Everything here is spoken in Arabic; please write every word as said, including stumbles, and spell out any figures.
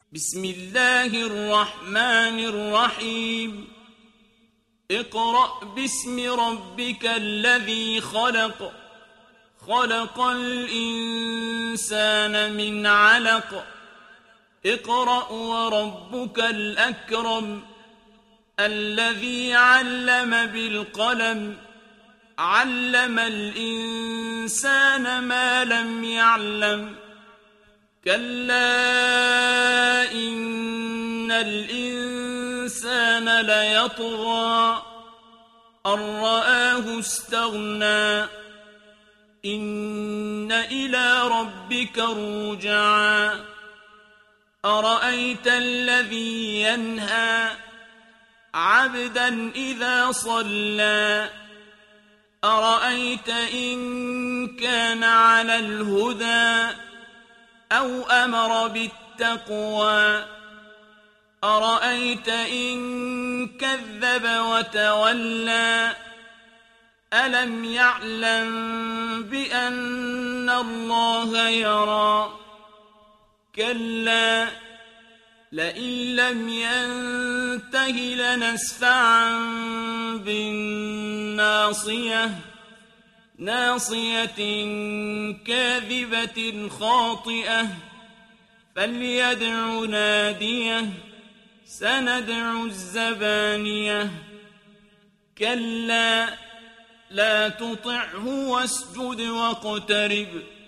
بسم الله الرحمن الرحيم اقرأ باسم ربك الذي خلق خلق الإنسان من علق اقرأ وربك الأكرم الذي علم بالقلم علم الإنسان ما لم يعلم كلا إن الإنسان ليطغى أن رآه استغنى إن إلى ربك الرجعى أرأيت الذي ينهى عبدا إذا صلى أرأيت إن كان على الهدى أو أمر بالتقوى أرأيت إن كذب وتولى ألم يعلم بأن الله يرى كلا لئن لم ينته لنسفعا بالناصية ناصية كاذبة خاطئة فليدع ناديه سندع الزبانية كلا لا تطعه واسجد واقترب